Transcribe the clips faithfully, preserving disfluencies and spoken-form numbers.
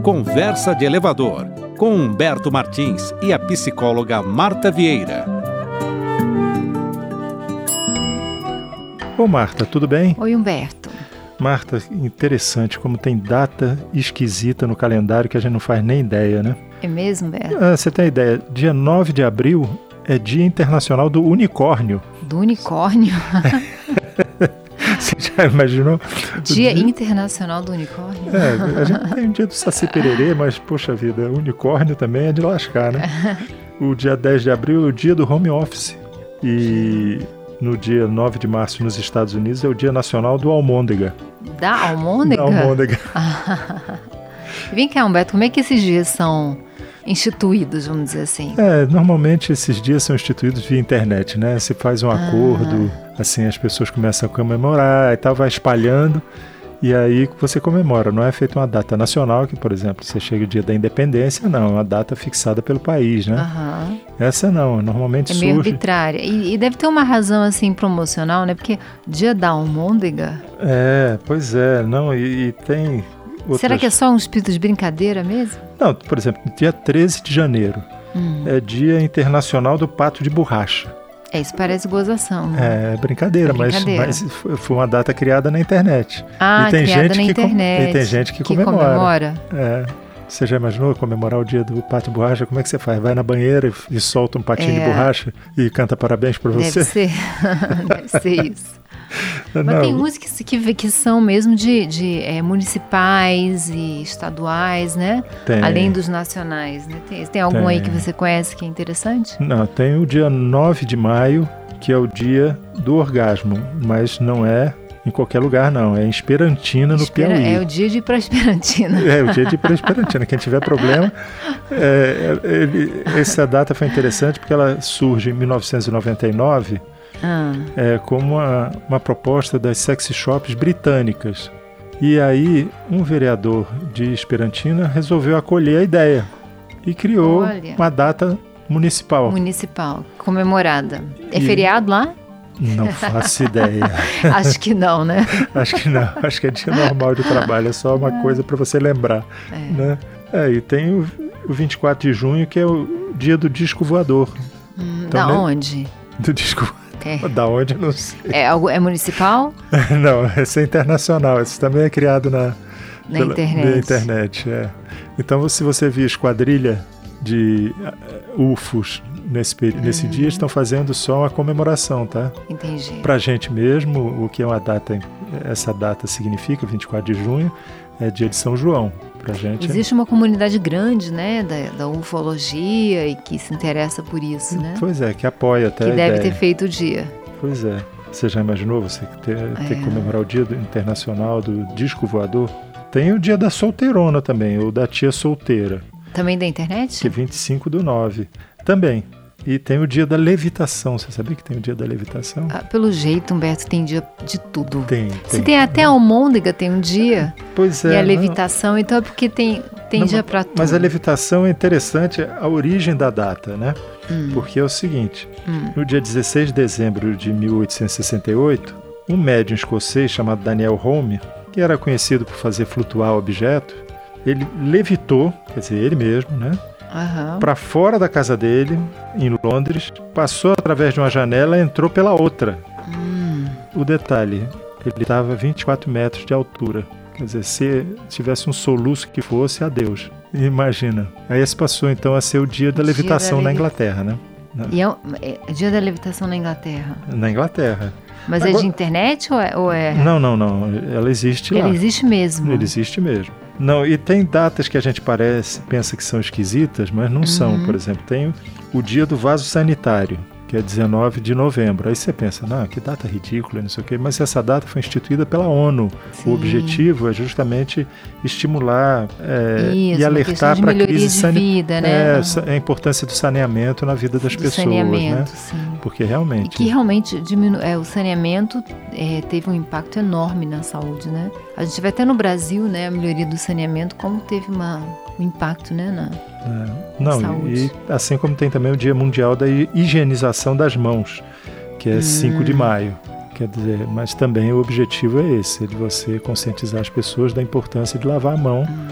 Conversa de Elevador, com Humberto Martins e a psicóloga Marta Vieira. Ô Marta, tudo bem? Oi, Humberto. Marta, interessante como tem data esquisita no calendário que a gente não faz nem ideia, né? É mesmo, Humberto? Ah, você tem ideia, dia nove de abril é Dia Internacional do Unicórnio. Do unicórnio? Você já imaginou? Dia, dia Internacional do Unicórnio? É, a gente tem o dia do Saci Pererê, mas, poxa vida, unicórnio também é de lascar, né? O dia dez de abril é o dia do home office. E no dia nove de março, nos Estados Unidos, é o Dia Nacional do Almôndega. Da almôndega? Da almôndega. Vem cá, Humberto, como é que esses dias são instituídos, vamos dizer assim? É, normalmente esses dias são instituídos via internet, né? Se faz um ah. acordo, assim, as pessoas começam a comemorar e tal, vai espalhando, e aí você comemora. Não é feita uma data nacional, que, por exemplo, você chega o dia da independência, não, é uma data fixada pelo país, né? Uhum. Essa não, normalmente surge... É meio arbitrária. E, e deve ter uma razão, assim, promocional, né? Porque dia da almôndega... É, pois é, não, e, e tem... Outras... Será que é só um espírito de brincadeira mesmo? Não, por exemplo, dia treze de janeiro hum. é Dia Internacional do Pato de Borracha. É, isso parece gozação, né? É brincadeira, é brincadeira. Mas, mas foi uma data criada na internet. Ah, e tem criada gente na que internet. Com... E tem gente que, que comemora. comemora. É. Você já imaginou comemorar o dia do pato de borracha? Como é que você faz? Vai na banheira e, e solta um patinho é. de borracha e canta parabéns para você? Deve ser, deve ser isso. Não. Mas tem músicas que, que são mesmo de, de é, municipais e estaduais, né? Tem. Além dos nacionais, né? Tem, tem algum tem. aí que você conhece que é interessante? Não, tem o dia nove de maio, que é o dia do orgasmo, mas não é em qualquer lugar, não. É em Esperantina, no Espera, Piauí. É o dia de ir para Esperantina. É, o dia de ir para Esperantina. Quem tiver problema... É, ele, essa data foi interessante porque ela surge em mil novecentos e noventa e nove... Ah. É, como uma, uma proposta das sexy shops britânicas. E aí um vereador de Esperantina resolveu acolher a ideia e criou Olha. uma data municipal. Municipal, comemorada. É e feriado lá? Não faço ideia. Acho que não, né? Acho que não. Acho que é dia normal de trabalho. É só uma coisa para você lembrar. É. Né? É, e tem o, o vinte e quatro de junho, que é o dia do disco voador. Hum, então, da né? onde? Do disco voador. É. Da onde, não sei. É, algo, é municipal? Não, esse é internacional. Esse também é criado na, na pela, internet. Na internet é. Então, se você vir esquadrilha de uh, U F Os nesse, nesse hum. dia, estão fazendo só uma comemoração, tá? Entendi. Pra gente mesmo, o que é uma data, essa data significa, vinte e quatro de junho, é dia de São João. Pra gente, Existe é... uma comunidade grande, né, da, da ufologia e que se interessa por isso, né? Pois é, que apoia até Que a deve ideia. ter feito o dia. Pois é. Você já imaginou você ter, ter é. que comemorar o dia do, internacional do disco voador? Tem o dia da solteirona também, ou da tia solteira. Também da internet? Que é vinte e cinco do nove. Também. E tem o dia da levitação. Você sabia que tem o dia da levitação? Ah, pelo jeito, Humberto, tem dia de tudo. Tem. tem Se tem até a almôndega, tem um dia. Pois é. E a levitação, não... então é porque tem, tem não, dia para tudo. Mas a levitação é interessante, a origem da data, né? Hum. Porque é o seguinte, hum. no dia dezesseis de dezembro de mil oitocentos e sessenta e oito, um médium escocês chamado Daniel Home, que era conhecido por fazer flutuar objeto, ele levitou, quer dizer, ele mesmo, né? Uhum. Para fora da casa dele, em Londres, passou através de uma janela e entrou pela outra. Hum. O detalhe, ele estava a vinte e quatro metros de altura. Quer dizer, se tivesse um soluço que fosse, adeus. Imagina. Aí se passou então a ser o dia da levitação dia da na Inglaterra, né? E é o é dia da levitação na Inglaterra? Na Inglaterra. Mas Agora... é de internet ou é, ou é... Não, não, não. Ela existe lá. Ele existe mesmo? Ele existe mesmo. Não, e tem datas que a gente parece, pensa que são esquisitas, mas não uhum. são. Por exemplo, tem o dia do vaso sanitário, que é dezenove de novembro. Aí você pensa, não, que data ridícula, não sei o quê. Mas essa data foi instituída pela ONU. Sim. O objetivo é justamente estimular é, Isso, e alertar para a crise sanitária. Né? É, a importância do saneamento na vida das do pessoas. Saneamento, né? Sim. Porque realmente... E que realmente diminu... é, o saneamento é, teve um impacto enorme na saúde, né? A gente vê até no Brasil, né, a melhoria do saneamento, como teve uma, um impacto, né, na é, não, saúde. E assim como tem também o Dia Mundial da Higienização das Mãos, que é hum. cinco de maio. Quer dizer, mas também o objetivo é esse, de você conscientizar as pessoas da importância de lavar a mão, hum.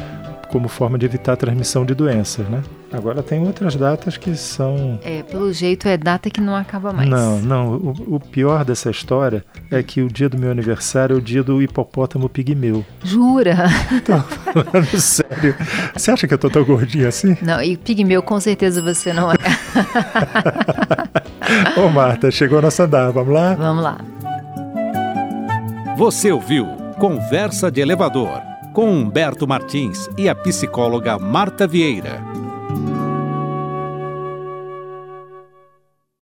como forma de evitar a transmissão de doenças, né? Agora tem outras datas que são... É, pelo jeito é data que não acaba mais. Não, não. O, o pior dessa história é que o dia do meu aniversário é o dia do hipopótamo pigmeu. Jura? Tô falando sério. Você acha que eu tô tão gordinho assim? Não, e pigmeu com certeza você não é. Ô Marta, chegou a nossa andar, vamos lá? Vamos lá. Você ouviu Conversa de Elevador, com Humberto Martins e a psicóloga Marta Vieira.